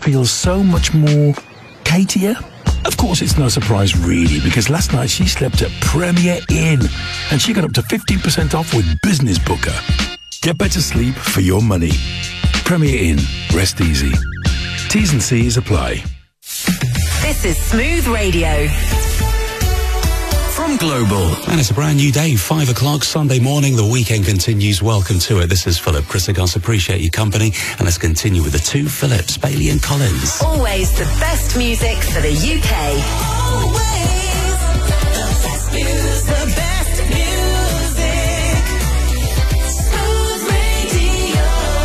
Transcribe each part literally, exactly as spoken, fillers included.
feels so much more Katier. Of course, it's no surprise really, because last night she slept at Premier Inn and she got up to fifteen percent off with Business Booker. Get better sleep for your money. Premier Inn. Rest easy. T's and C's apply. This is Smooth Radio. From Global. And it's a brand new day, five o'clock Sunday morning. The weekend continues. Welcome to it. This is Philip Chrysogonos. Appreciate your company. And let's continue with the two Philips, Bailey and Collins. Always the best music for the U K. Always the best music. The best music. Smooth Radio.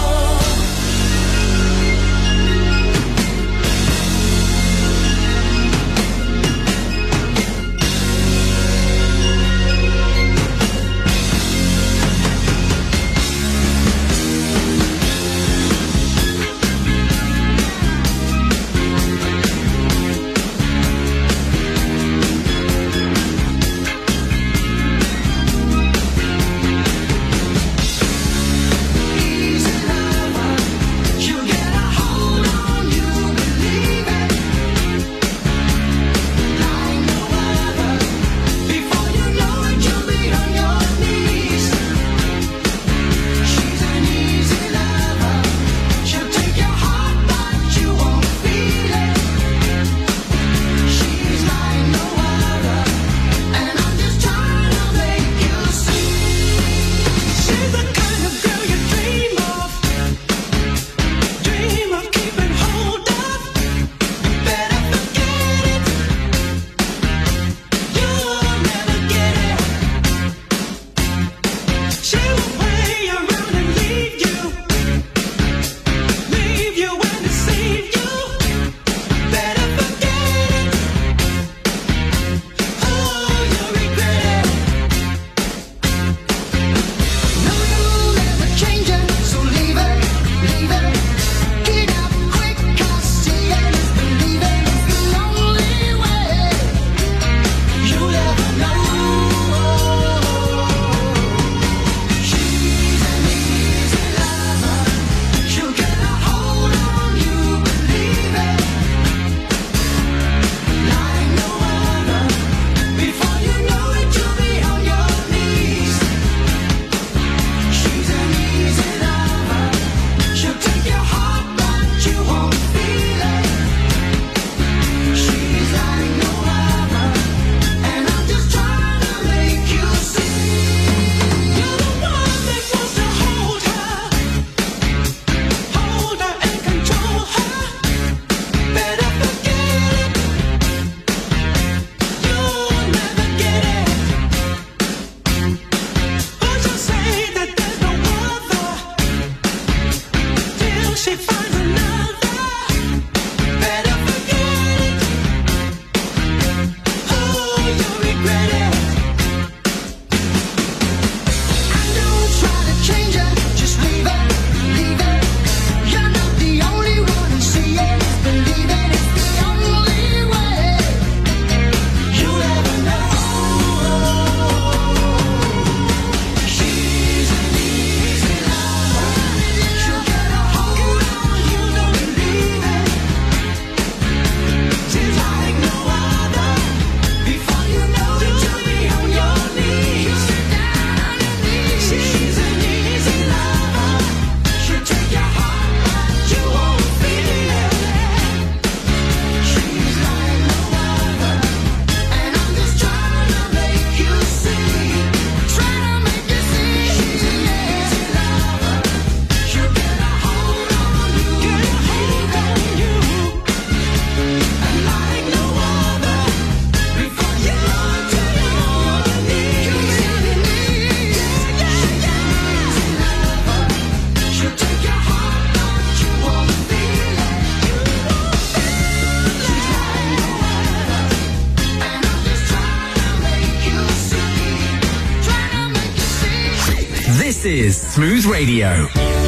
This is Smooth Radio.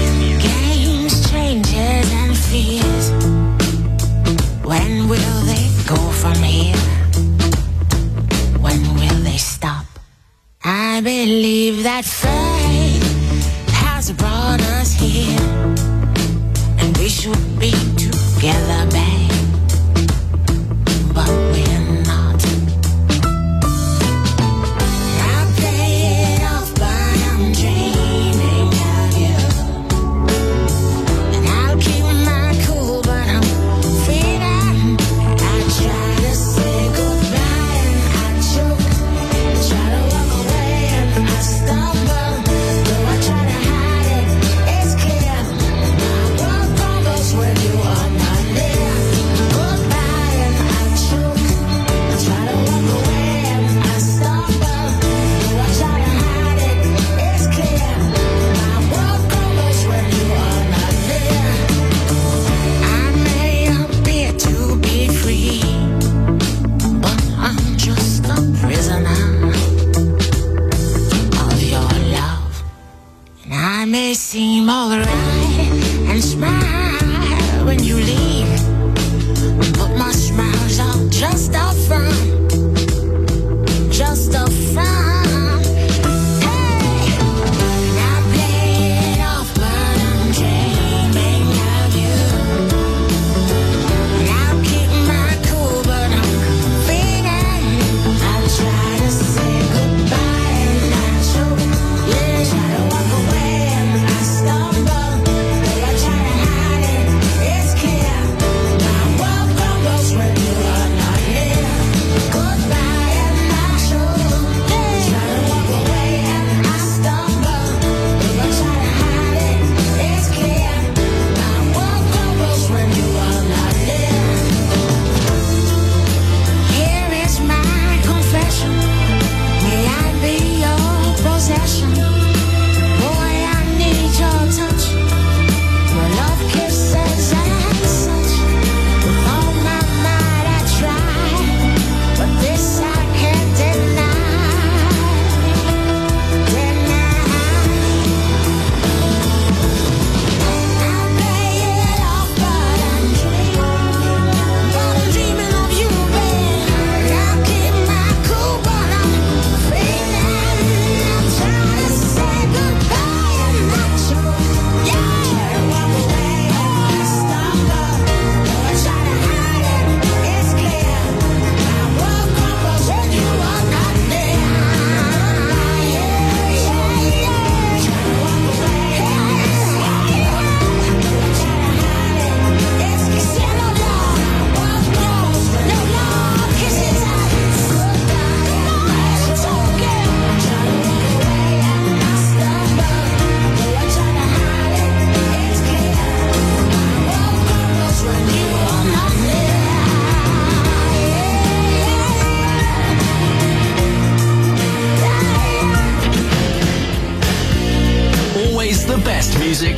Games, changes and fears. When will they go from here? When will they stop? I believe that fate has brought us here, and we should be together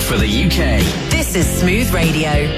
for the U K. This is Smooth Radio.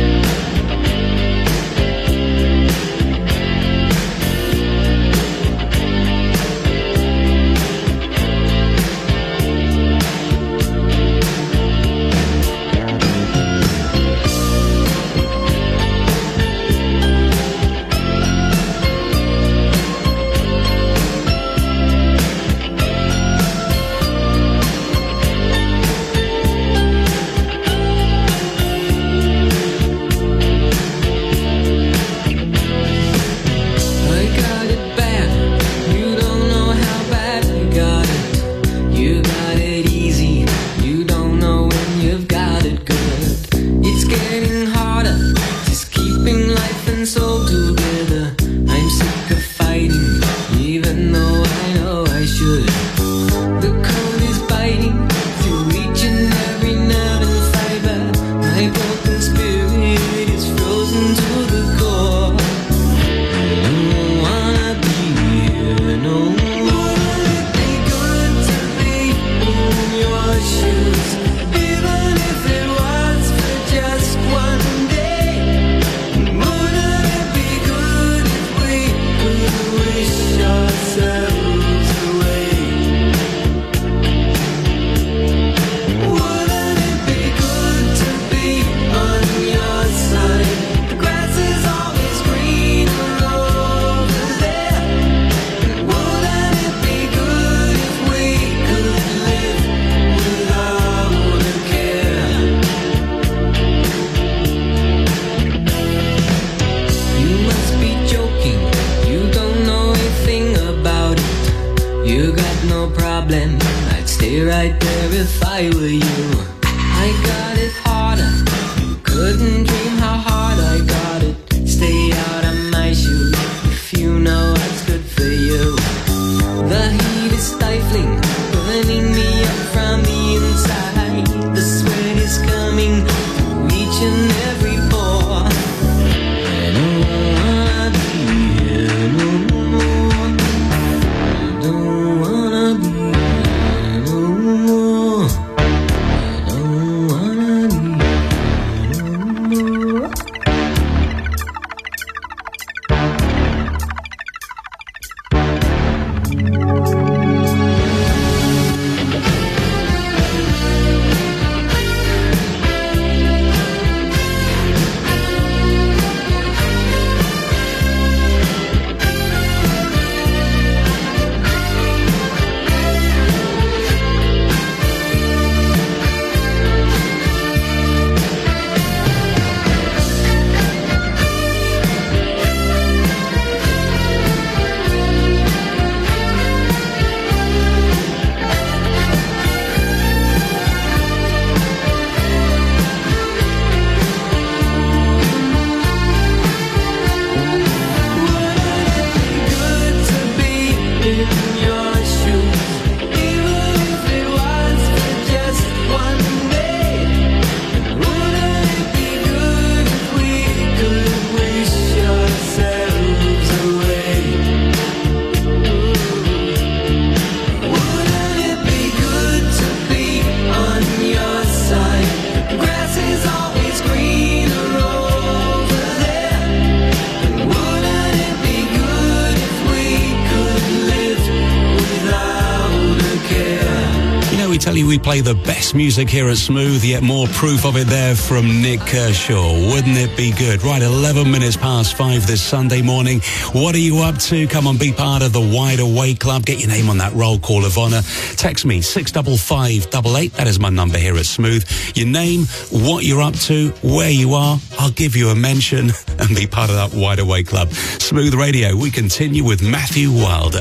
We play the best music here at Smooth, yet more proof of it there from Nick Kershaw. Wouldn't it be good? Right, eleven minutes past five this Sunday morning. What are you up to? Come on, be part of the Wide Awake Club. Get your name on that roll call of honour. Text me, six five five eight eight. That is my number here at Smooth. Your name, what you're up to, where you are. I'll give you a mention and be part of that Wide Awake Club. Smooth Radio, we continue with Matthew Wilder.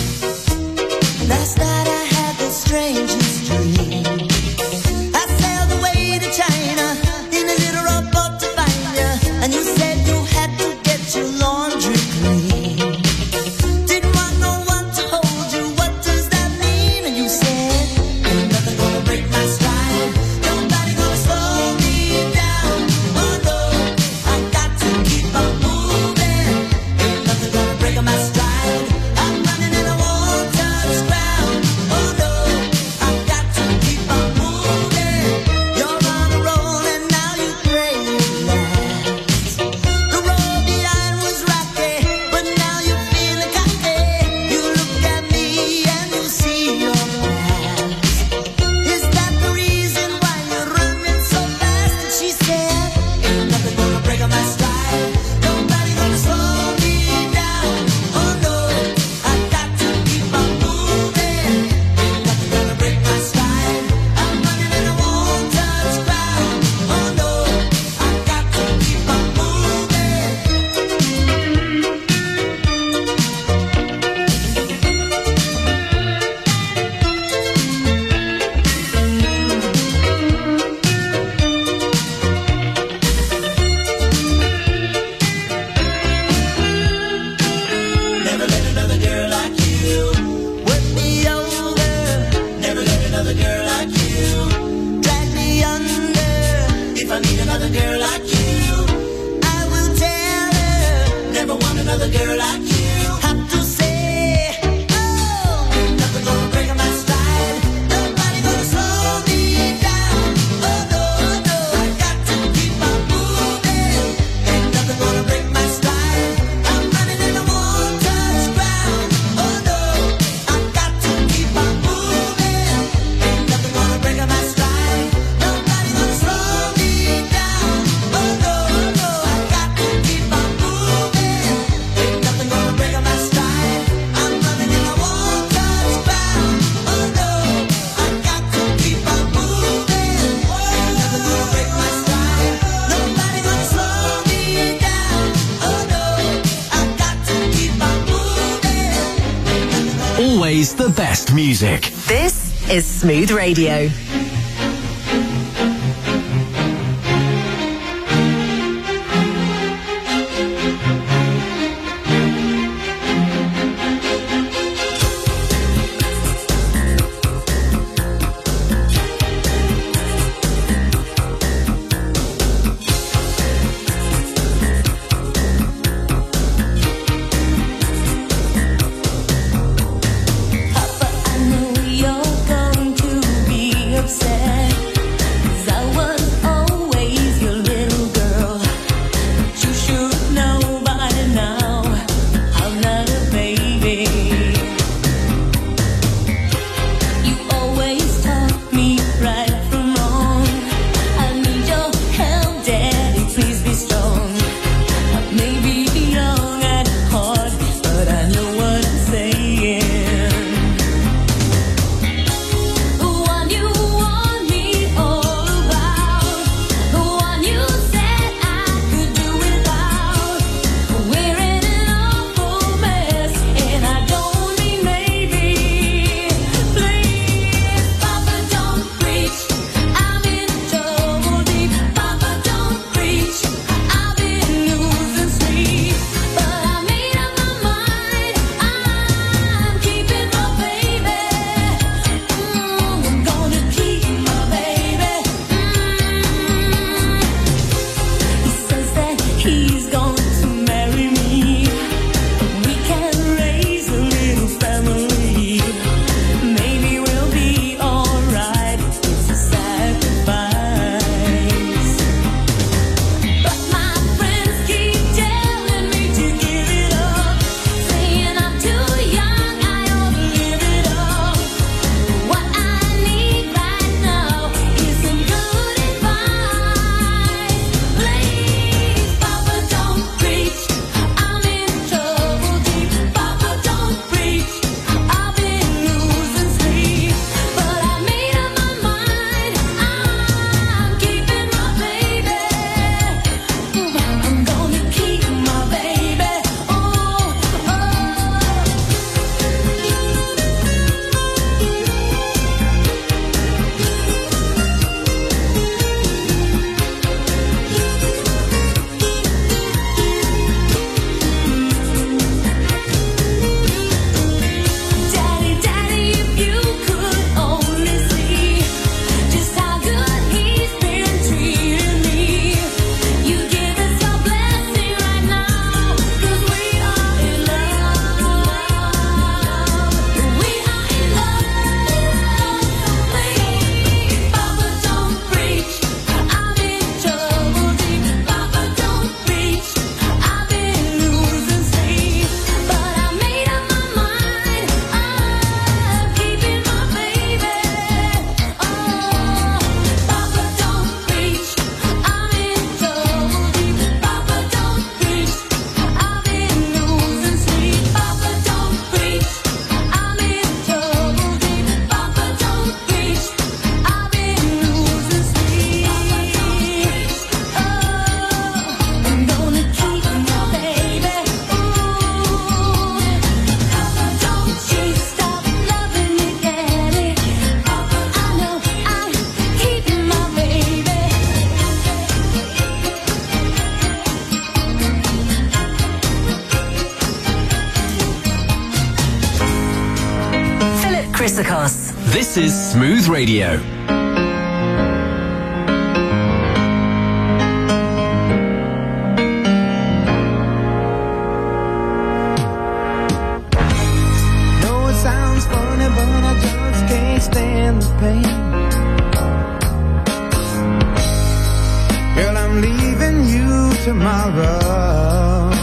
Last night I had the strangest dream. I sailed away to China in a little rowboat to find you, and you said you had to get your laundry clean. Didn't want no one to hold you. What does that mean? And you said, ain't nothing gonna break my stride. Nobody gonna slow me down. Although I got to keep on moving, ain't nothing gonna break my stride. I'm running and I won't touch ground. another girl like you. Have to say, oh, nothing gonna break my stride. Nobody gonna slow me down. Oh no, no, I got to keep on moving. Ain't nothing gonna break my stride. I'm running in the one-touch ground. Oh no, I got to keep on moving. Ain't nothing gonna break my stride. Nobody gonna slow me down. Oh no, no, I got to keep on moving. Ain't nothing gonna break my stride. I'm running in the one-touch ground. Oh no, I got to keep on moving. Ain't nothing gonna break my stride. Nobody gonna slow me down. Oh no, I got to keep on moving. Always the best music. This is Smooth Radio. Papa, I know you're going to be upset, 'cause I was always your little girl. But you should know by now I'm not a baby. You always taught me right from wrong. I need your help, Daddy, please be strong. I may be young at heart, but I know what I'm saying. The one you warned me all about, the one you said I could do without. We're in an awful mess, and I don't mean maybe. Please, Papa, don't preach. I'm in trouble deep. Papa, don't preach. I've been losing sleep, but I made up my mind. I'm keeping my baby. Mm, I'm gonna keep my baby. Mm. He says that he's going to marry me. We can raise a little family. Maybe we'll be alright. It's a sacrifice. But my friends keep telling me to give it up, saying I'm too young, I ought to live it up. What I need right now is some good advice. Please, Papa, don't preach. I'm in trouble deep. Papa, don't preach. I've been losing sleep, but I made up my mind. I'm keeping my baby. I'm gonna keep my baby. Oh, oh. Daddy, Daddy, if you could only see just how good he's been treating me, you give us your blessing right now, 'cause we are in love. We are in love. Please, Papa, don't preach. I'm in trouble deep. Papa, don't preach. I've been losing sleep, but I made up my mind. I'm keeping my baby. Oh, Papa, don't preach. I'm in trouble deep. Papa, don't preach. I've been losing sleep. Papa, don't preach. I'm in trouble deep. Papa, don't preach. I've been losing sleep. Oh, I'm gonna keep my baby. Ooh, Papa, don't you stop loving me, Daddy. I know I'm keeping my baby. Philip Chrysakos. This is Smooth Radio. run.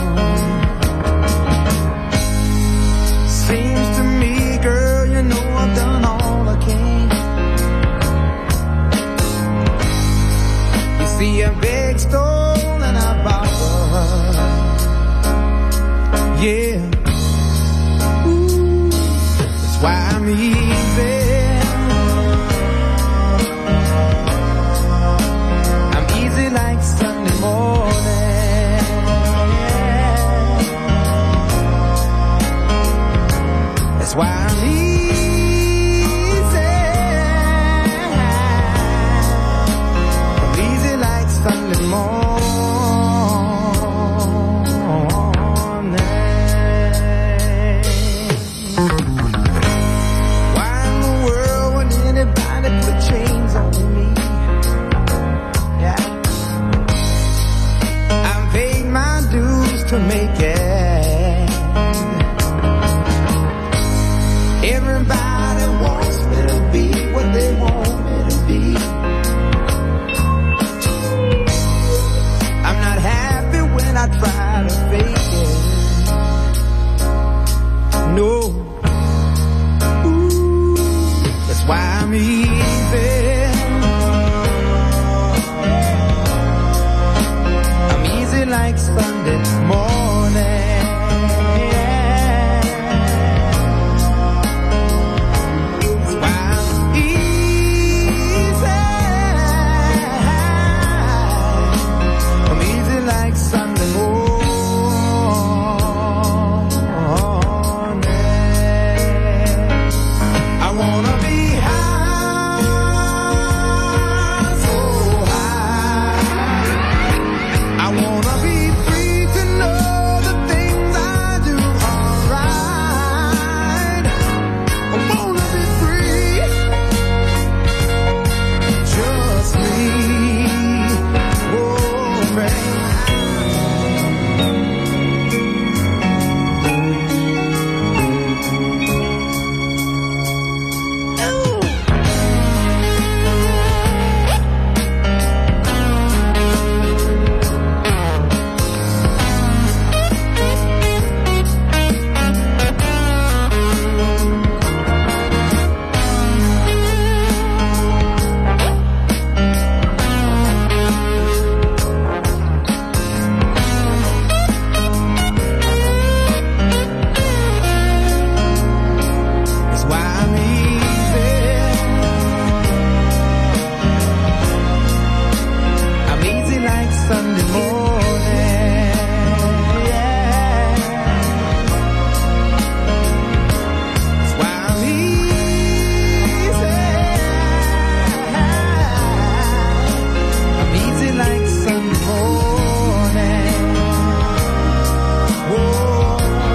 Seems to me, girl, you know I've done all I can. You see, I beg, stole, and I borrowed. Yeah. Ooh, that's why I'm easy. I'm easy like Sunday morning. That's why I'm easy. I'm easy like Sunday morning. Why in the world would anybody put chains on me? Yeah. I've paid my dues to make it. Everybody wants me to be what they want me to be. I'm not happy when I try to fake it. No. Ooh, that's why I'm easy. I'm easy like Sunday morning. That's why I'm easy. I'm easy like Sunday morning. I wanna be high, so high. I wanna be free to know the things I do are right. I wanna be free, just me. Oh, baby. That's why I'm easy. I'm easy like Sunday morning. Yeah. That's why I'm easy. I'm easy like Sunday morning. Whoa.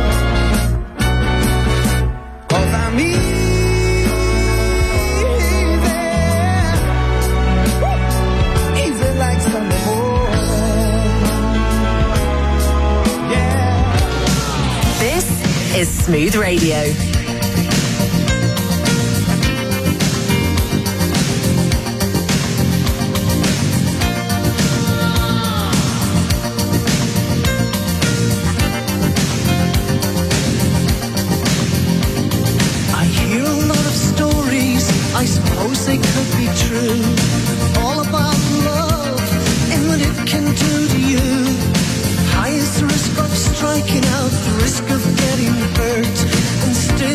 'Cause I'm easy. Woo. Easy like Sunday morning. Yeah. This is Smooth Radio. I hear a lot of stories, I suppose they could be true. All about love and what it can do to you. Highest risk of striking out, the risk of getting hurt, and still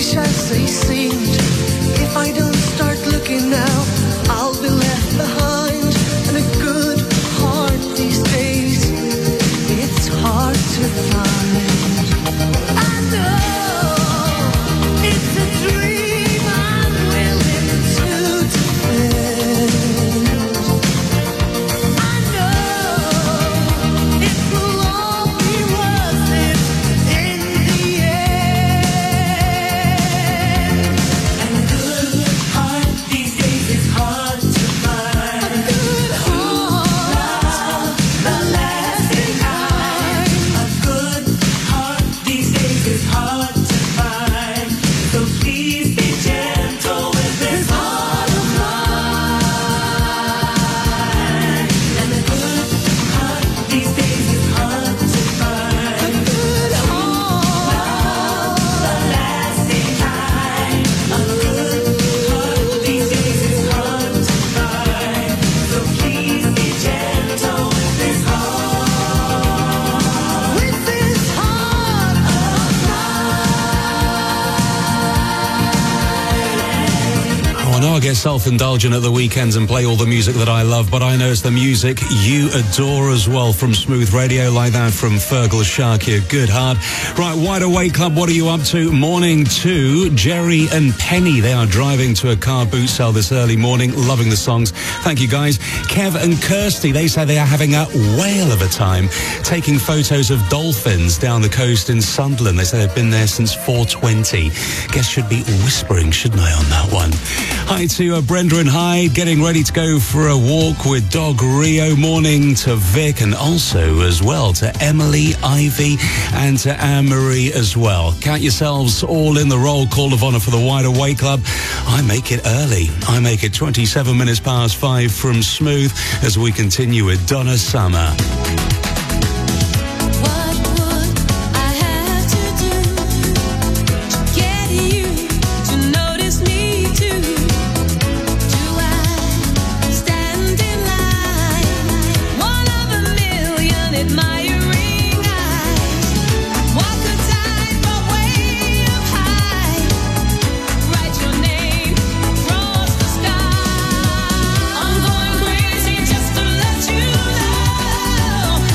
foolish as they seemed. If I don't start looking now, I'll be left behind. And a good heart these days, it's hard to find. I know it's a dream I'm willing to defend. I know it will all be worth it in the end. And a good heart these days is hard to find. A good heart, the lasting kind. A good heart these days is hard to find. So please be gentle with this heart of mine. And a good heart these days is hard to find. A good heart, the lasting kind. A good heart these days is hard to find. So please be gentle with this heart. With this heart of Oh, I know I get self-indulgent at the weekends and play all the music that I love, but I know it's the music you adore as well from Smooth Radio, like that from Fergal Sharkey, Good Heart. Right, Wide Awake Club, what are you up to? Morning to Jerry and Penny. They are driving to a car boot sale this early morning, loving the songs. Thank you, guys. Kev and Kirsty, they say they are having a whale of a time taking photos of dolphins down the coast in Sunderland. They say they've been there since four twenty. Guess should be whispering, shouldn't I, on that one? Hi to uh, Brenda and Hyde, getting ready to go for a walk with dog Rio. Morning to Vic, and also as well to Emily, Ivy, and to Anne-Marie as well. Count yourselves all in the roll call of honour for the Wide Awake Club. I make it early. I make it twenty-seven minutes past five from Smooth as we continue with Donna Summer. What would I have to do to get you to notice me too? Do I stand in line, one of a million admiring eyes? Walk the tightrope way up high, write your name across the sky. I'm going crazy just to let you know.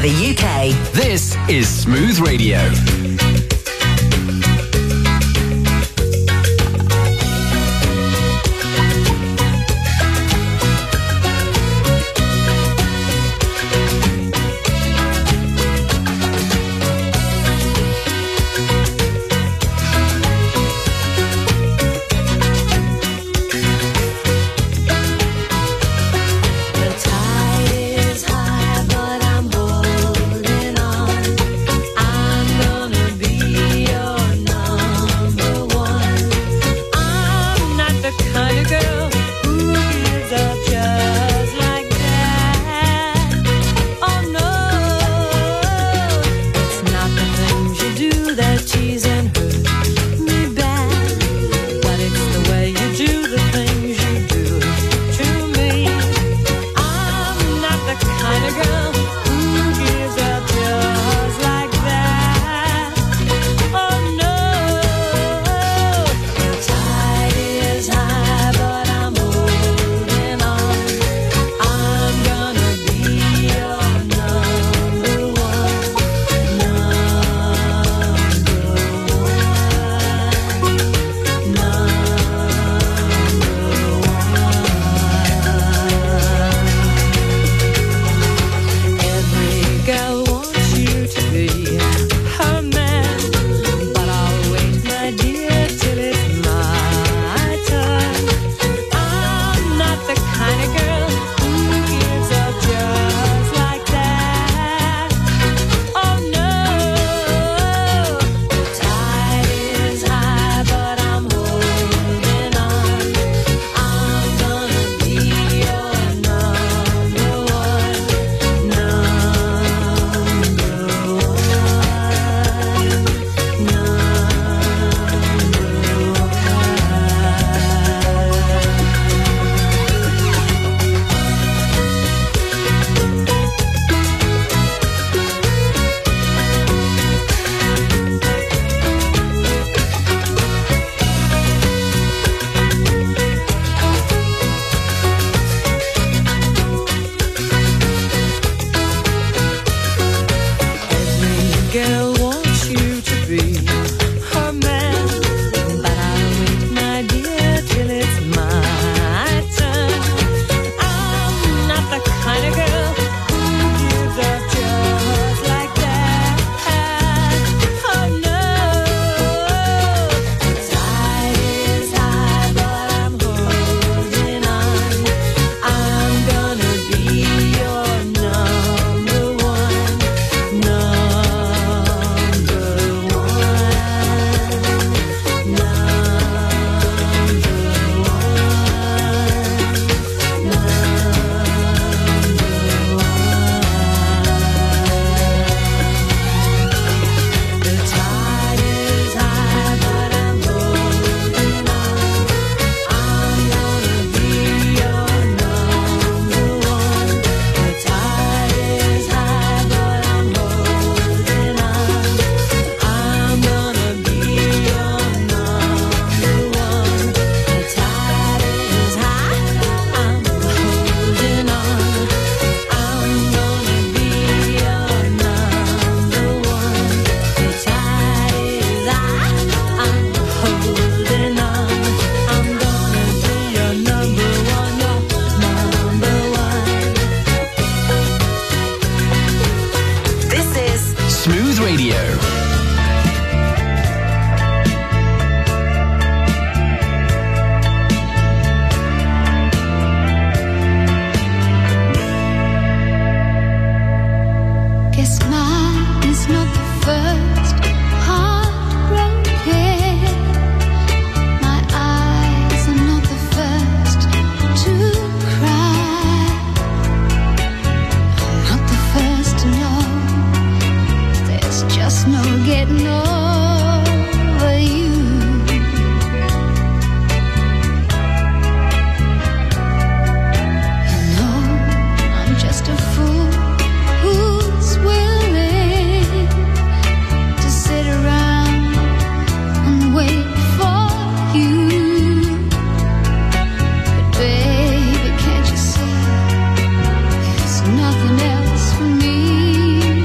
the U K. This is Smooth Radio. Nothing else for me.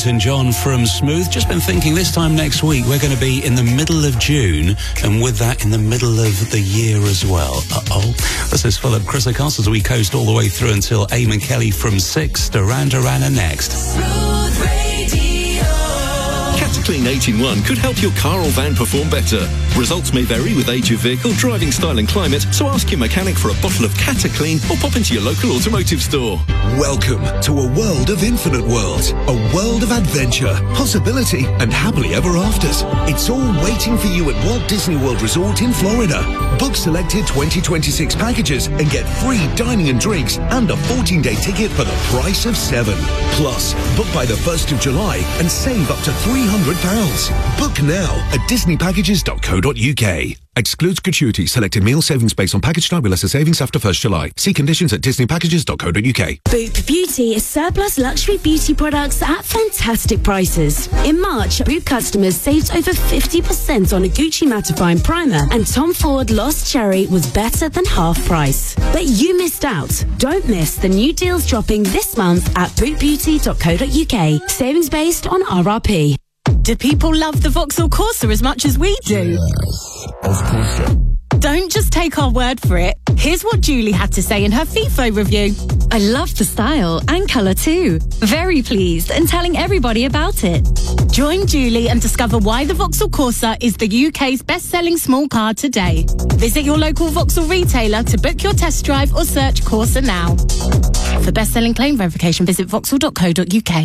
Elton John from Smooth. Just been thinking this time next week we're going to be in the middle of June, and with that in the middle of the year as well. Uh-oh. This is Philip Chris Acosta as we coast all the way through until Eamon Kelly from six. Duran Duran are next. Smooth Radio. Cataclean eight in one could help your car or van perform better. Results may vary with age of vehicle, driving style and climate, so ask your mechanic for a bottle of Cataclean or pop into your local automotive store. Welcome to a world of infinite worlds, a world of adventure, possibility, and happily ever afters. It's all waiting for you at Walt Disney World Resort in Florida. Book selected twenty twenty-six packages and get free dining and drinks and a fourteen-day ticket for the price of seven. Plus, book by the first of July and save up to three hundred pounds. Book now at disney packages dot co dot uk. Excludes gratuity. Selected meal savings based on package type with lesser savings after first July. See conditions at disney packages dot co dot uk. Boop Beauty is surplus luxury beauty products at fantastic prices. In March, Boop customers saved over fifty percent on a Gucci Mattifying Primer, and Tom Ford Lost Cherry was better than half price. But you missed out. Don't miss the new deals dropping this month at boop beauty dot co dot uk. Savings based on R R P. Do people love the Vauxhall Corsa as much as we do? Of course, yeah. Don't just take our word for it. Here's what Julie had to say in her FIFO review. I love the style and colour too. Very pleased and telling everybody about it. Join Julie and discover why the Vauxhall Corsa is the U K's best-selling small car today. Visit your local Vauxhall retailer to book your test drive or search Corsa now. For best-selling claim verification, visit vauxhall dot co dot uk.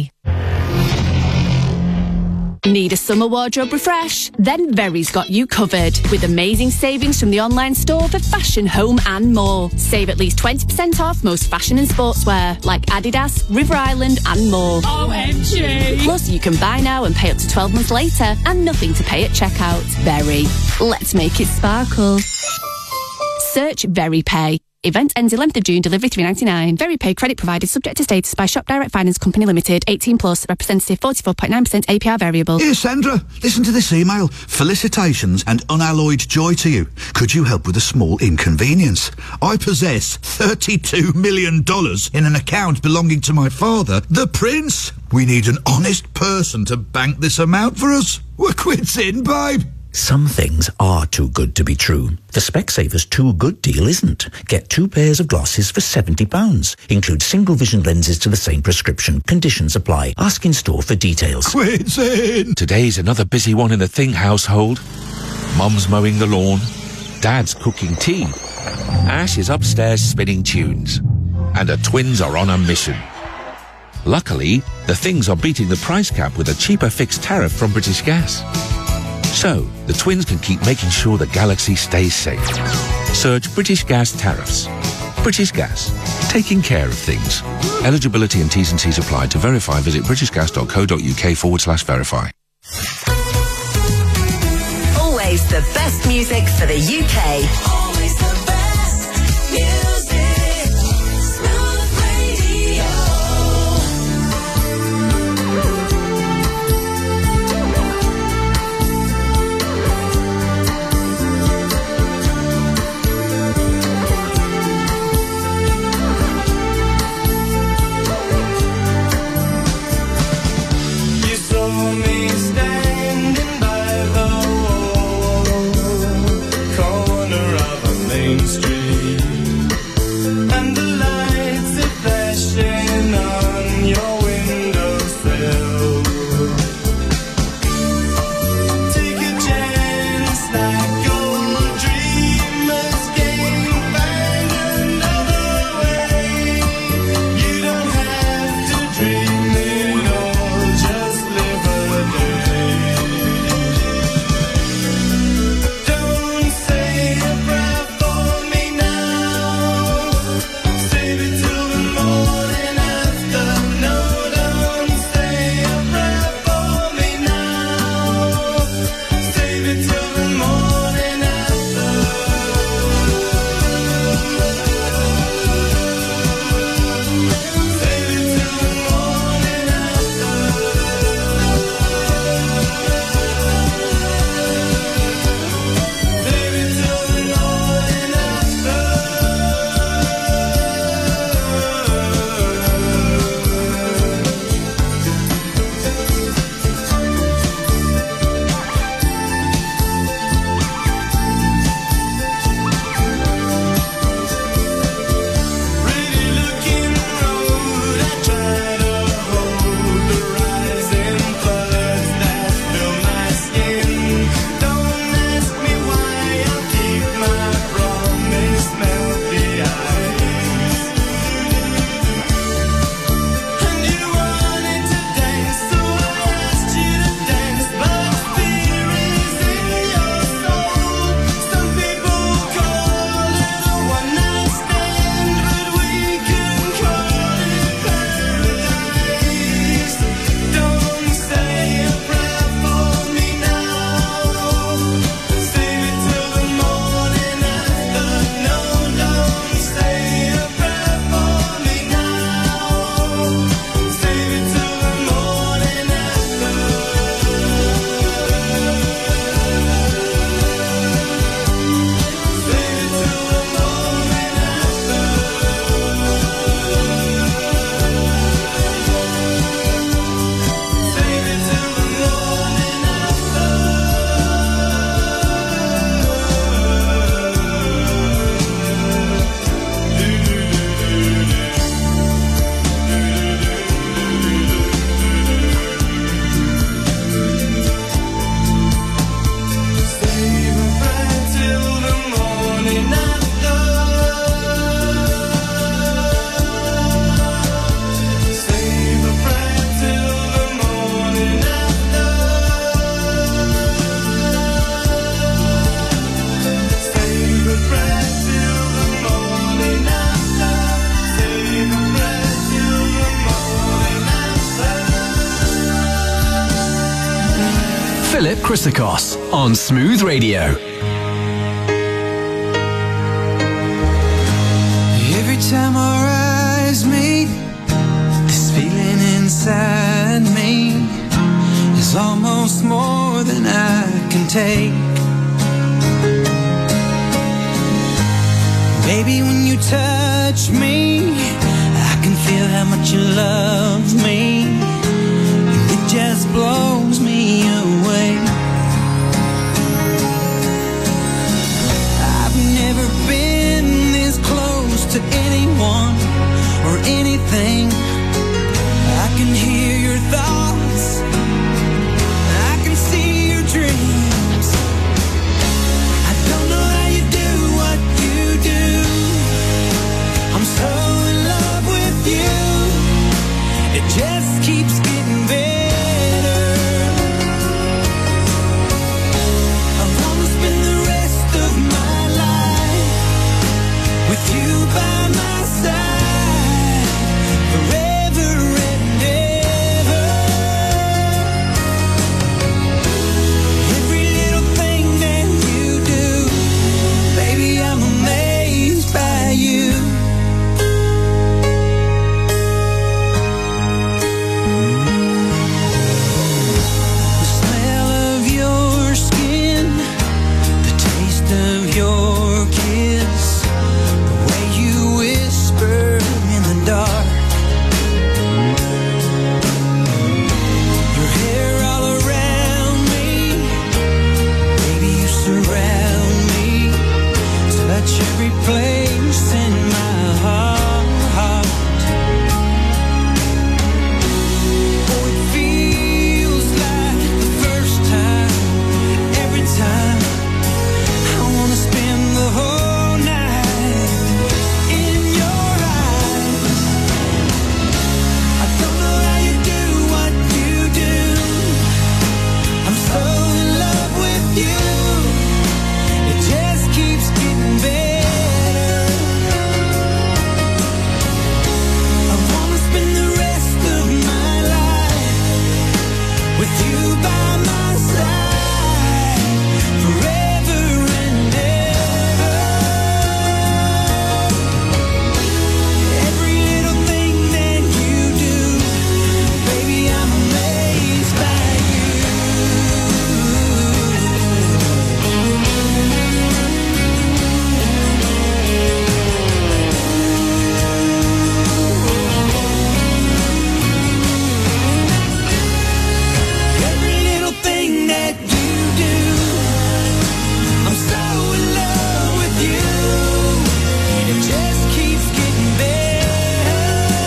Need a summer wardrobe refresh? Then Very's got you covered with amazing savings from the online store for fashion, home and more. Save at least twenty percent off most fashion and sportswear like Adidas, River Island and more. O M G! Plus you can buy now and pay up to twelve months later and nothing to pay at checkout. Very. Let's make it sparkle. Search Very Pay. Event ends eleventh of June, delivery three ninety-nine. Very Pay credit provided subject to status by Shop Direct Finance Company Limited. eighteen plus, representative forty-four point nine percent A P R variable. Here, Sandra, listen to this email. Felicitations and unalloyed joy to you. Could you help with a small inconvenience? I possess thirty-two million dollars in an account belonging to my father, the Prince. We need an honest person to bank this amount for us. We're quits in, babe. Some things are too good to be true. The Specsavers Too Good deal isn't. Get two pairs of glasses for seventy pounds. Include single vision lenses to the same prescription. Conditions apply. Ask in store for details. Quits in. Today's another busy one in the Thing household. Mum's mowing the lawn. Dad's cooking tea. Ash is upstairs spinning tunes. And the twins are on a mission. Luckily, the Things are beating the price cap with a cheaper fixed tariff from British Gas. So, the twins can keep making sure the galaxy stays safe. Search British Gas tariffs. British Gas, taking care of things. Eligibility and T's and C's apply. To verify, visit britishgas.co.uk forward slash verify. Always the best music for the U K. Always the best music. Smooth Radio. Standing by the wall, corner of Chrysikos on Smooth Radio. Every time our eyes meet, this feeling inside me is almost more than I can take. Baby, when you touch me, I can feel how much you love me, and it just blows me away. I've never been this close to anyone or anything. I can hear your thoughts, I can see your dreams. I don't know how you do what you do. I'm so in love with you. It just keeps getting better. I wanna spend the rest of my life with you by my side, forever and ever. Every little thing that you do, baby, I'm amazed by you. The smell of your skin, the taste of your kiss, the way you whisper in the dark, your hair all around me, baby, you surround me, touch every place in my heart. Oh, it feels like the first time, every time. I wanna spend the whole night in your eyes. I don't know how you do what you do. I'm so in love with you. It just keeps getting better. I wanna spend the rest of my life with you by my side, forever and ever. Every little thing that you do, baby, I'm amazed by you. Every little thing that you do, I'm so in love with you. It just keeps getting better.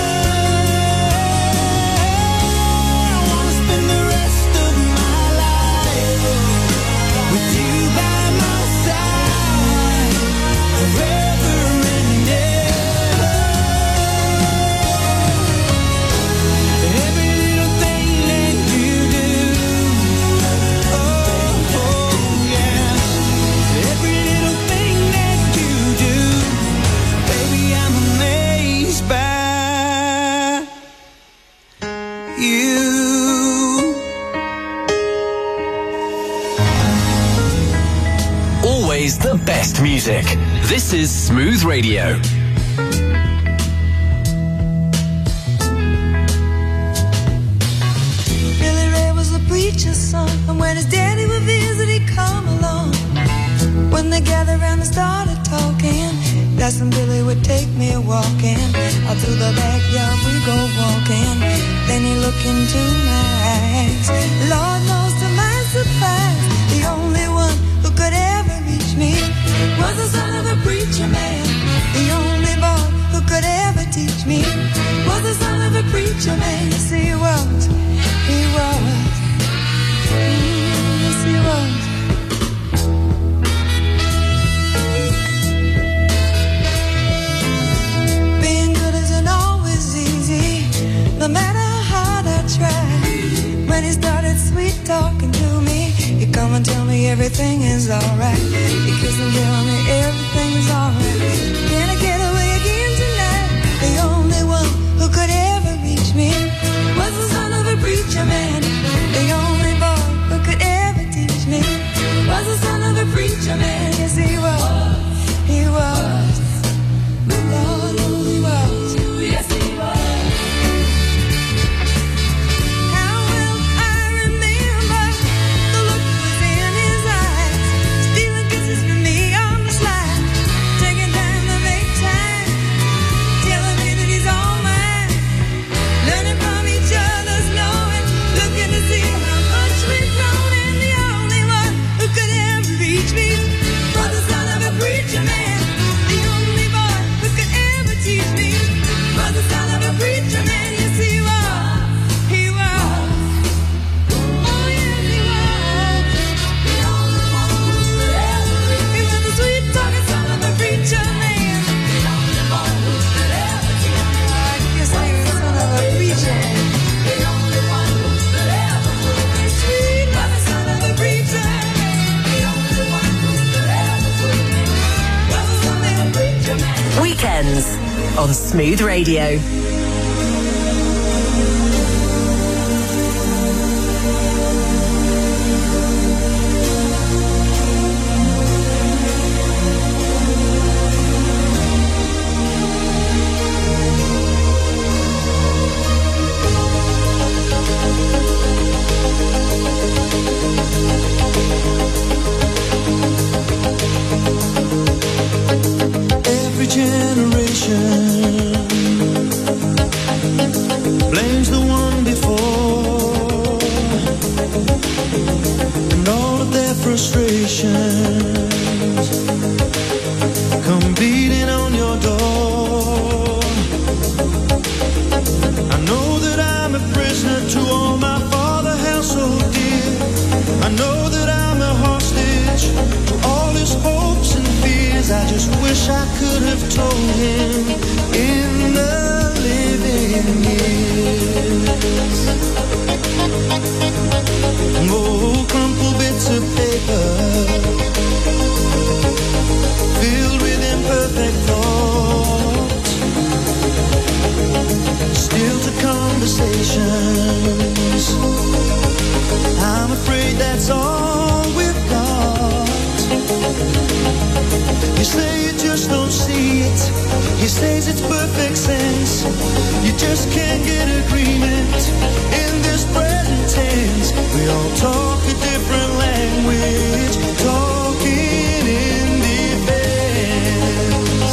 I wanna spend the rest of my life with you by my side, forever and ever. Every little thing that you do, oh, oh, yeah. Every little thing that you do, baby, I'm amazed by you. Always the best music. This is Smooth Radio. Billy Ray was the preacher's son, and when his daddy would visit, he'd come along. When they gathered around and started talking, that's when Billy would take me walking. Out through the backyard we go walking. Then he looked into my eyes. Lord knows to my surprise, the only one who could ever reach me was the son of a preacher man. The only boy who could ever teach me was the son of a preacher man. Yes, he was. He was. Mm, yes, he was. Being good isn't always easy, no matter how hard I try. When he started sweet talking to me, he'd come and tell me everything is alright. He kiss and tell me everything is alright. Can I get away again tonight? The only one who could ever reach me was the son of a preacher man. The only boy who could ever teach Weekends on Smooth Radio. Every generation blames the one before, and all of their frustrations come beating on your door. I know that I'm a prisoner to all my father held so dear. I know that I'm a hostage to all his hopes and fears. I just wish I could have told him in the living years. Oh, crumpled bits of paper filled with imperfect thoughts, still to conversations. I'm afraid that's all we've got. You say you just don't see it. He says it's perfect sense. You just can't get agreement in this present tense. We all talk a different language, talking in defense.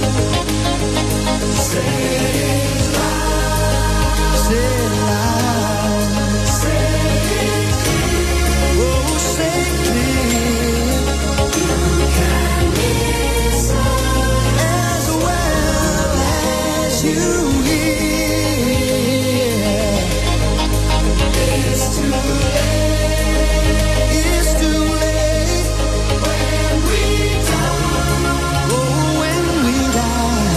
Say it loud. Say it loud. Say it clear. Oh, say it clear. You can listen as well as you hear. It's too late. It's too late when we die. Oh, when we die.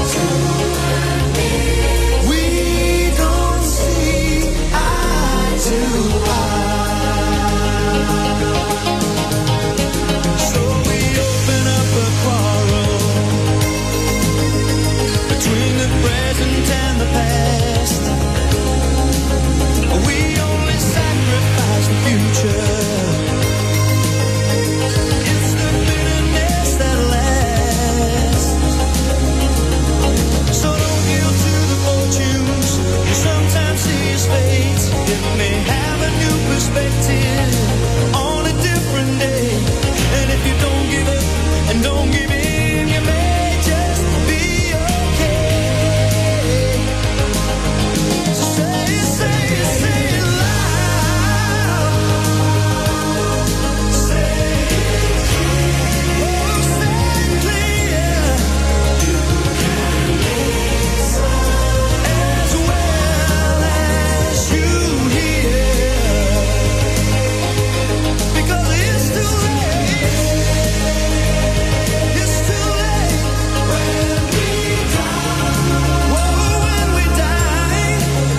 We don't see eye to eye. So we open up a quarrel between the present and the past. We only sacrifice the future. It's the bitterness that lasts. So don't yield to the fortunes you sometimes see as fate. It may have a new perspective on a different day. And if you don't give up and don't give in, you may just be okay. So say it, say it, say it loud. Say it clear. Oh, say it clear. You can listen as well as you hear. Because it's too late. It's too late when we die. Whoa, when we die.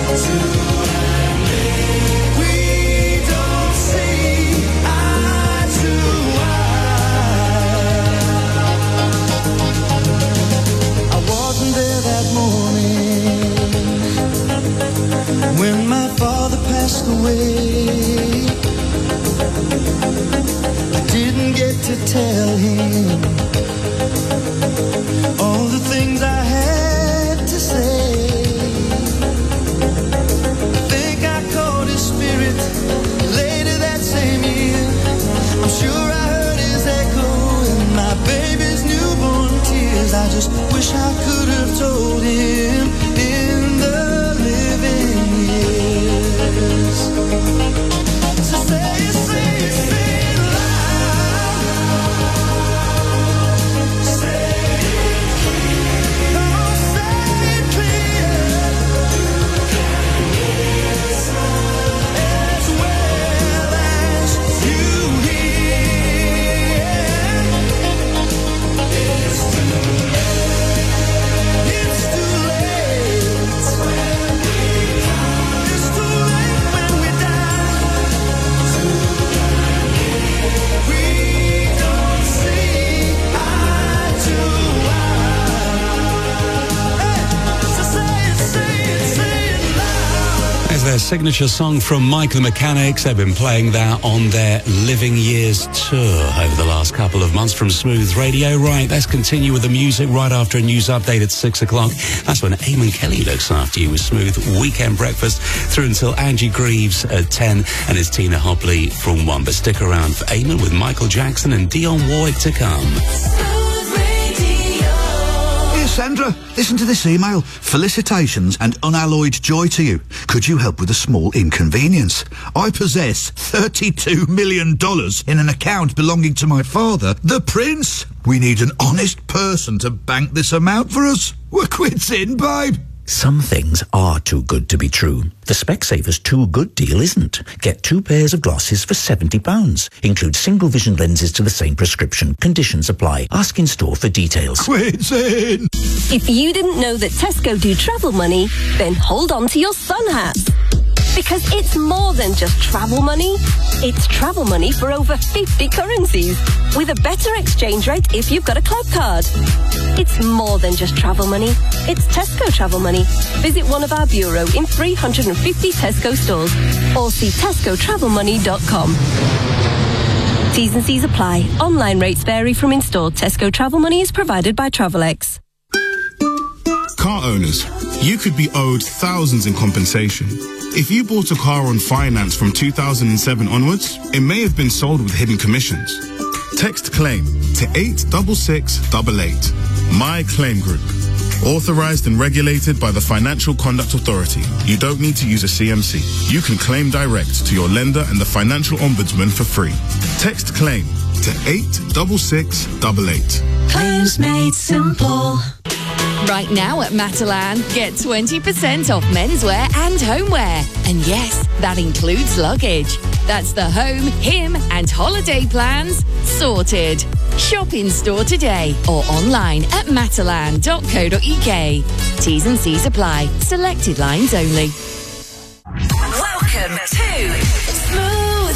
We don't see eye to eye. I wasn't there that morning when my father passed away. I didn't get to tell him all the things I had to say. I think I caught his spirit later that same year. I'm sure I heard his echo in my baby's newborn tears. I just wish I could have told him in the living years. So say it, say it, say it loud. Say it clear. Oh, say it clear. As well as you hear. It's too late. It's too late. signature song from Mike and the Mechanics. They've been playing that on their Living Years tour over the last couple of months from Smooth Radio. Right, let's continue with the music right after a news update at six o'clock. That's when Eamon Kelly looks after you with Smooth Weekend Breakfast through until Angie Greaves at ten, and it's Tina Hopley from one. But stick around for Eamon with Michael Jackson and Dionne Warwick to come. Sandra, listen to this email. Felicitations and unalloyed joy to you. Could you help with a small inconvenience? I possess thirty-two million dollars in an account belonging to my father, the Prince. We need an honest person to bank this amount for us. We're quits in, babe. Some things are too good to be true. The Specsavers Too Good deal isn't. Get two pairs of glasses for seventy pounds. Include single vision lenses to the same prescription. Conditions apply. Ask in store for details. Quits in. If you didn't know that Tesco do travel money, then hold on to your sun hats. Because it's more than just travel money. It's travel money for over fifty currencies, with a better exchange rate if you've got a club card. It's more than just travel money. It's Tesco travel money. Visit one of our bureau in three hundred fifty Tesco stores or see tesco travel money dot com. T's and C's apply. Online rates vary from in-store. Tesco travel money is provided by Travelex. Car owners, you could be owed thousands in compensation. If you bought a car on finance from two thousand seven onwards, it may have been sold with hidden commissions. Text claim to eight six six eight eight. My Claim Group. Authorized and regulated by the Financial Conduct Authority. You don't need to use a C M C. You can claim direct to your lender and the Financial Ombudsman for free. Text claim to eight six six eight eight. Claims made simple. Right now at Matalan, get twenty percent off menswear and homeware. And yes, that includes luggage. That's the home, him and holiday plans sorted. Shop in store today or online at matalan dot co dot uk. T's and C's apply. Selected lines only. Welcome to Smooth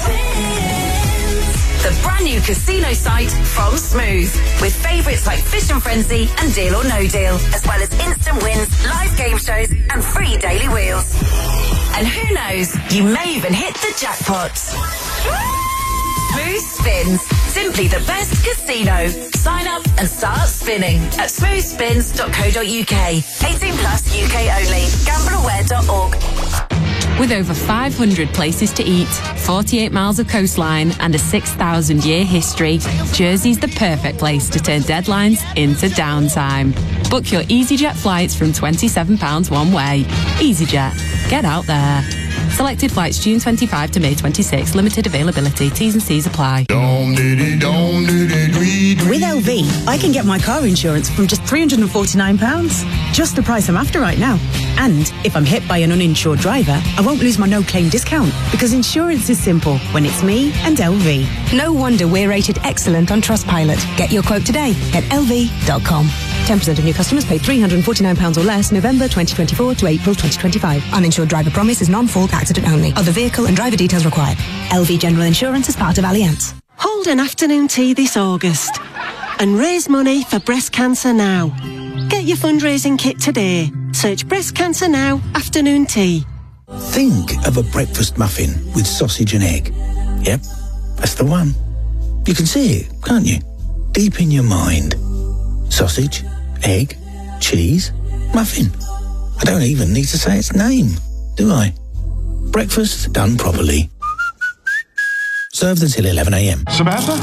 Spins, the brand new casino site from Smooth, with favourites like Fish and Frenzy and Deal or No Deal, as well as instant wins, live game shows and free daily wheels. And who knows, you may even hit the jackpot. Smooth Spins, simply the best casino. Sign up and start spinning at smooth spins dot co dot uk. eighteen plus U K only. gamble aware dot org. With over five hundred places to eat, forty-eight miles of coastline and a six thousand year history, Jersey's the perfect place to turn deadlines into downtime. Book your EasyJet flights from twenty-seven pounds one way. EasyJet. Get out there. Selected flights June twenty-fifth to May twenty-sixth. Limited availability. T's and C's apply. With L V, I can get my car insurance from just three hundred forty-nine pounds. Just the price I'm after right now. And if I'm hit by an uninsured driver, I won't lose my no-claim discount, because insurance is simple when it's me and L V. No wonder we're rated excellent on Trustpilot. Get your quote today at L V dot com. ten percent of new customers pay three hundred forty-nine pounds or less November twenty twenty-four to April twenty twenty-five. Uninsured driver promise is non-fault accident only. Other vehicle and driver details required. L V General Insurance is part of Allianz. Hold an afternoon tea this August and raise money for Breast Cancer Now. Get your fundraising kit today. Search Breast Cancer Now afternoon tea. Think of a breakfast muffin with sausage and egg. Yep, that's the one. You can see it, can't you? Deep in your mind. Sausage, egg, cheese, muffin. I don't even need to say its name, do I? Breakfast done properly. Served until eleven a m. Samantha?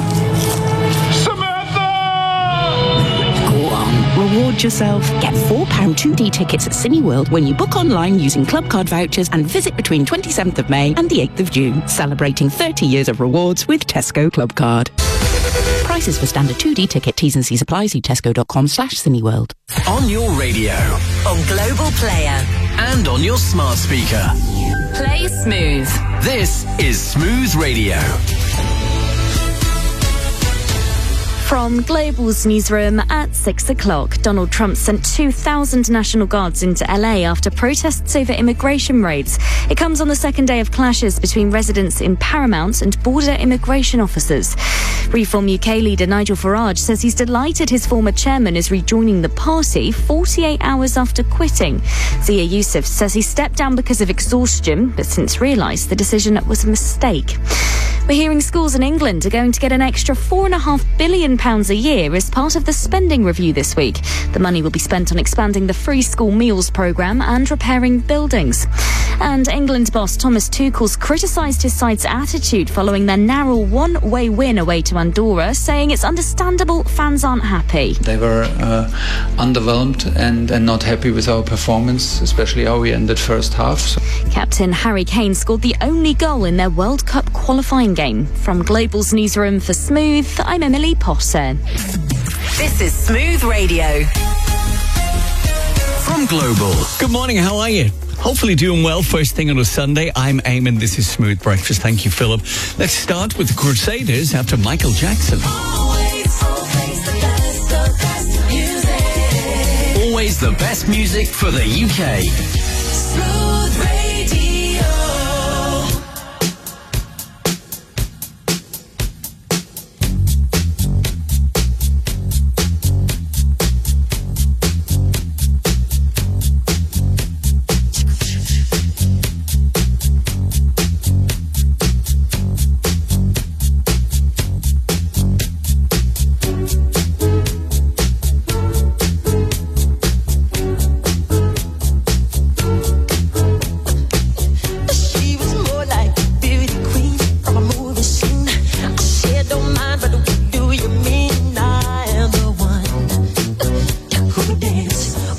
Go on, reward yourself. Get four pound two D tickets at Cineworld when you book online using club card vouchers and visit between twenty-seventh of May and the eighth of June, celebrating thirty years of rewards with Tesco Club Card. Prices for standard two D ticket. T's and C's apply. See tesco dot com slash Cineworld. On your radio, On Global Player. and on your smart speaker. Play Smooth. This is Smooth Radio. From Global's newsroom at six o'clock, Donald Trump sent two thousand National Guards into L A after protests over immigration raids. It comes on the second day of clashes between residents in Paramount and border immigration officers. Reform U K leader Nigel Farage says he's delighted his former chairman is rejoining the party forty-eight hours after quitting. Zia Youssef says he stepped down because of exhaustion, but since realised the decision was a mistake. We're hearing schools in England are going to get an extra four and a half billion pounds a year as part of the spending review this week. The money will be spent on expanding the free school meals programme and repairing buildings. And England boss Thomas Tuchel's criticised his side's attitude following their narrow one-way win away to Andorra, saying it's understandable fans aren't happy. They were uh, underwhelmed and, and not happy with our performance, especially how we ended first half. So. Captain Harry Kane scored the only goal in their World Cup qualifying game. From Global's newsroom for Smooth, I'm Emily Potter. This is Smooth Radio. From Global. Good morning, how are you? Hopefully doing well first thing on a Sunday. I'm Eamon, this is Smooth Breakfast. Thank you, Philip. Let's start with the Crusaders after Michael Jackson. Always, always the best, the best music. Always the best music for the U K. Smooth.